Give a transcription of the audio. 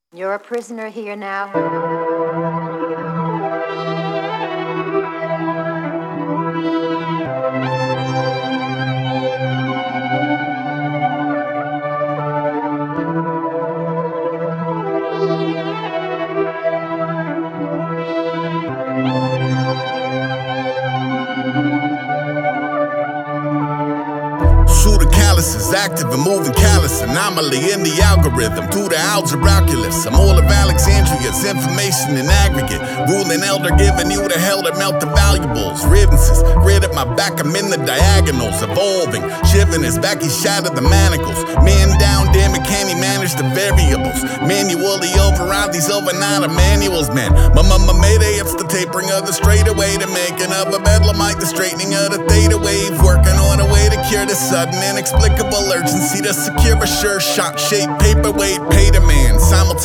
You're a prisoner here now. Shooter calluses, active and moving callous. Anomaly in the algorithm, to the algebraiculus. I'm all of Alexandria's information in aggregate. Ruling elder, giving you the hell to melt the valuables. Rivens's, grid at my back, I'm in the diagonals. Evolving, shivering his back, he shattered the manacles. Man down, damn it, can he manage the variables? Manually override these overnight manuals, man. My mayday, it's the tapering of the straightaway. The making of a bedlamite, the straightening of the theta wave. Working on a way to cure the sudden inexplicable urgency to secure a sure shot shape paperweight pay demand simultaneously